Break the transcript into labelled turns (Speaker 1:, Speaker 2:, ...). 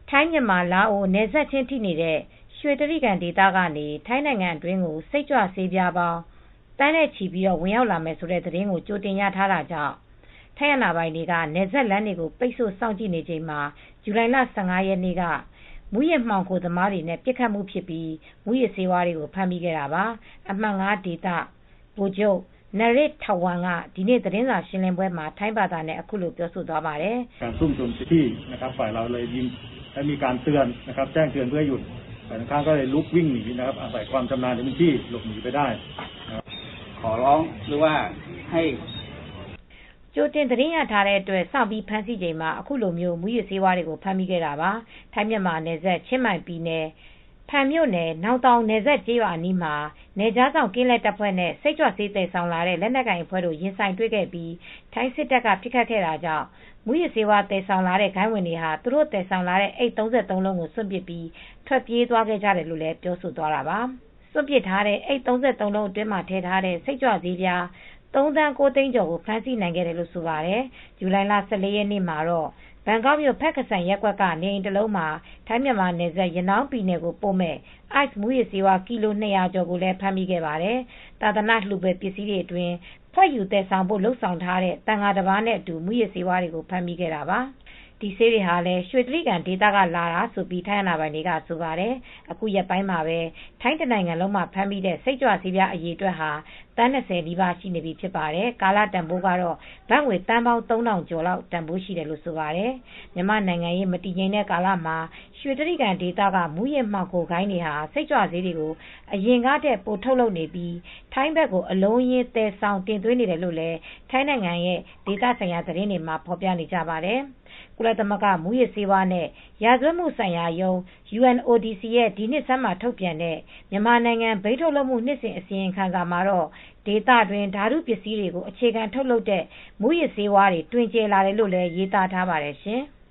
Speaker 1: ထိုင်းမြန်မာလာအိုနယ်စပ်ချင်းထိနေတဲ့ ရွှေတြိဂံဒေသကနေ ထိုင်းနိုင်ငံအတွင်းကို စိတ်ကြွဆေးပြားပေါင်း သန်းနဲ့ချီဝင်ရောက်လာမယ်ဆိုတဲ့သတင်းကို ကြိုတင်ရထားတာကြောင့် ထိုင်းအာဏာပိုင်တွေက နယ်စပ်လမ်းတွေကို ပိတ်ဆို့စောင့်ကြည့်နေချိန်မှာ ဇူလိုင်လ ၁၅ ရက်နေ့က မူးယစ်မှောင်ခိုသမားတွေနဲ့ ပစ်ခတ်မှုဖြစ်ပြီး မူးယစ်ဆေးတွေကို ဖမ်းမိခဲ့တာပါ။ အမှတ် ဒေသ ဗိုလ်ချုပ် Narit Thaworn က ဒီနေ့သတင်းစာရှင်းလင်းပွဲမှာ ထိုင်းဘာသာနဲ့ အခုလိုပြောသွားပါတယ်။
Speaker 2: การซุ่มโจมตีนะครับฝ่ายเราเลยยิงและมีการเตือนนะครับแจ้งเตือนเพื่อหยุดฝ่ายตรงข้ามก็เลยลุกวิ่งหนีนะครับอาศัยความชำนาญในพื้นที่หลบหนีไปได้
Speaker 3: ขอร้องหรือว่าให้
Speaker 1: ကြိုတင်သတင်းရထားတဲ့အတွက်စောင့်ပြီးဖမ်းဆီးချိန်မှာအခုလိုမျိုးမူးယစ်ဆေးဝါးတွေကိုဖမ်းမိခဲ့တာပါထိုင်းမြန်မာနယ်စပ်ချင်းမိုင်ပြည်နယ်ဖန်မြို့နယ်နောင်တောင်နယ်စပ်ကျေးရွာအနီးမှာနယ်ခြားစောင့်ကင်းလှည့်တပ်ဖွဲ့နဲ့စိတ်ကြွဆေးသယ်ဆောင်လာတဲ့လက်နက်ကိုင်အဖွဲ့တို့ရင်ဆိုင်တွေ့ခဲ့ပြီးထိုင်းစစ်တပ်ကပစ်ခတ်ခဲ့တာကြောင့်မူးယစ်ဆေးဝါးသယ်ဆောင်လာတဲ့ဂိုဏ်းဝင်တွေဟာသူတို့သယ်ဆောင်လာတဲ့အိတ်33လုံးကိုစွန့်ပစ်ပြီးထွက်ပြေးသွားခဲ့ကြတယ်လို့လည်းပြောဆိုသွားတာပါစွန့်ပစ်ထားတဲ့အိတ်33လုံးအတွင်းမှာထည့်ထားတဲ့စိတ်ကြွဆေးပြား3 သန်း 9 သိန်းကျော်ကိုဖမ်းဆီးနိုင်ခဲ့တယ်လို့ဆိုပါတယ်ဇူလိုင်လ14ရက်နေ့မှာတော့ဘန်ကောက်မြို့ဖက်ကဆိုင်ရပ်ကွက်ကနေအိမ်တစ်လုံးမှာထိုင်းမြန်မာနယ်စပ်ရနောင်းပြည်နယ်ကိုပို့မဲ့ ice မူးယစ်ဆေးဝါးကီလို200ကျော်ကိုလည်းဖမ်းမိခဲ့ပါတယ်သာသနာ့လှူဖွယ်ပစ္စည်းတွေအတွင်းဖွက်ယူသယ်ဆောင်ဖို့လုပ်ဆောင်ထားတဲ့တန်ဃာတစ်ပါးနဲ့အတူမူးယစ်ဆေးဝါးတွေကိုဖမ်းမိခဲ့တာပါဒီဆေးတွေဟာလည်းရွှေတြိဂံဒေသကလာတာဆိုပြီးထိုင်းအာဏာပိုင်တွေကဆိုပါတယ်အခုရက်ပိုင်းမှာပဲထိုင်းတနိုင်ငံလုံးမှာဖမ်းမိတဲ့စိတ်ကြွဆေးပြားအရေအတွက်ဟာသန်း20နီးပါးရှိနေပြီဖြစ်ပါတယ်ကာလတန်ဖိုးကတော့ဘတ်ငွေသန်းပေါင်း3000ကျော်လောက်တန်ဖိုးရှိတယ်လို့ဆိုပါတယ်မြန်မာနိုင်ငံရေးမတည်ငြိမ်တဲ့ကာလမှာရွှေတြိဂံဒေသကမူးယစ်မှောင်ခိုဂိုဏ်းတွေဟာစိတ်ကြွဆေးတွေကိုအရင်ကတည်းပိုထုတ်လုပ်နေပြီးထိုင်းဘက်ကိုအလုံးရင်းသယ်ဆောင်တင်သွင်းနေတယ်လို့လည်းထိုင်းနိုင်ငံရဲ့ဒေသဆိုင်ရာသတင်းတွေမှာဖော်ပြနေကြပါတယ်ကုလသမဂ္ဂမူးယစ်ဆေးဝါးနဲ့ရာဇဝတ်မှုဆိုင်ရာရုံး UNODC ရဲ့ဒီနှစ်ဆန်းမှာထုတ်ပြန်တဲ့မြန်မာနိုင်ငံဘိန်းထုတ်လုပ်မှုနှစ်စဉ်အစီရင်ခံစာမှာတော့ဒေသတွင်းဓာတုပစ္စည်းတွေကိုအခြေခံထုတ်လုပ်တဲ့မူးယစ်ဆေးဝါးတွေတွင်ကျယ်လာတယ်လို့လည်းရေးသားထားပါတယ်ရှင်။